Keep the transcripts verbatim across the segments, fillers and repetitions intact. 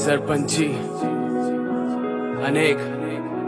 सरपंच जी अनेक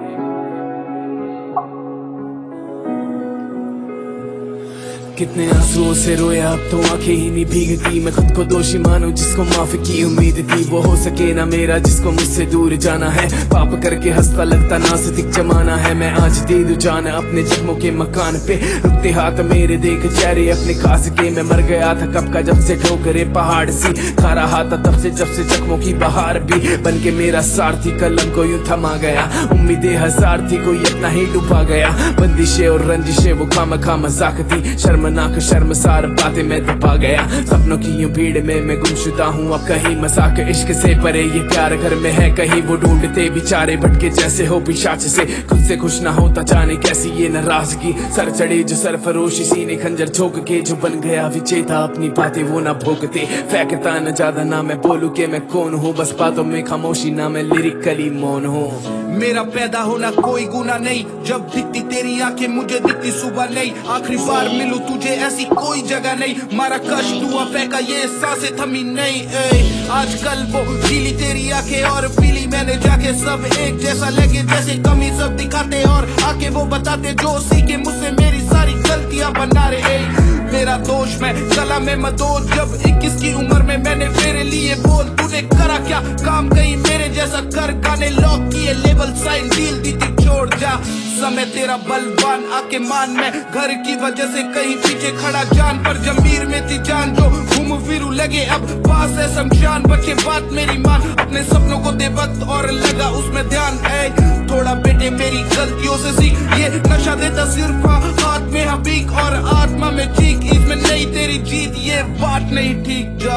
कितने आंसुओं से रोया, अब तो आंखें ही नहीं भीगती। मैं खुद को दोषी मानूं जिसको माफ की उम्मीद थी, वो हो सके ना मेरा जिसको मुझसे दूर जाना है। पाप करके हंसता लगता नास्तिक जमाना है। मैं आज दे दूं जान अपने जख्मों के मकान पे, रुकते हाथ मेरे देख चेहरे अपने खास के। मैं मर गया था कब का जब से ठोकरे पहाड़ सी खा रहा था, तब से जब से जख्मों की बहार भी बन के मेरा सारथी कलम को यूं थमा गया। उम्मीदें हजार थी कोई अपना ही डूबा गया। बंदिशें और रंजिशें वो खाम खा मजाक थी, शर्मनाक शर्मसार बातें मैं दबा गया। सपनों की यूं भीड़ में मैं गुमशुदा हूँ अब कहीं, मजाक इश्क से परे ये प्यार घर में है कहीं। वो ढूंढते बेचारे भटके जैसे हो पिशाच से, खुद से खुश ना होता जाने कैसी ये नाराजगी। सर चढ़े जो सरफरोशी सीने खंजर झोंक के, जो बन गया विजेता अपनी बातें वो ना भोगते। फेंकता न ज्यादा ना मैं बोलूं के मैं कौन हूँ, बस बातों में खामोशी ना मैं लिरिकली मौन हूँ। मेरा पैदा होना कोई गुना नहीं, जब दिखती तेरी आंखें मुझे दिखती सुबह नहीं। आखिरी बार मिलूं तुझे ऐसी कोई जगह नहीं, मारा कष्ट हुआ फेंका ये सांसें थमी नहीं। ए, आजकल वो पीली तेरी आंखें और पीली मैंने जाके, सब एक जैसा लगे जैसे कमी सब दिखाते और आके वो बताते जो सीखे मुझसे मेरी सारी गलतियां बना रहे। मेरा दोष मैं कला में मदोद, जब इक्कीस की उम्र में मैंने मेरे लिए बोल। तूने करा क्या काम कहीं मेरे जैसा कर, गाने लॉक किए लेवल साइन डील दी थी छोड़ जा। समय तेरा बलवान आके मान, मैं घर की वजह से कहीं पीछे खड़ा जान पर जमीर में थी जान जो घूम फिरू लगे अब पास है शमशान। बच्चे बात मेरी मान, अपने सपनों को दे वक्त और लगा उसमें ध्यान। ऐ थोड़ा बेटे मेरी गलतियों से सीख, ये नशा देता सिर्फ हाथ में हबीक और आत्मा में चीख। इसमें नहीं तेरी जीत, ये बात नहीं ठीक जा,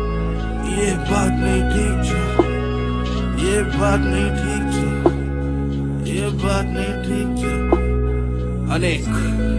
ये बात नहीं ठीक जा, ये बात नहीं ठीक जा, ये बात नहीं ठीक जा। अनेक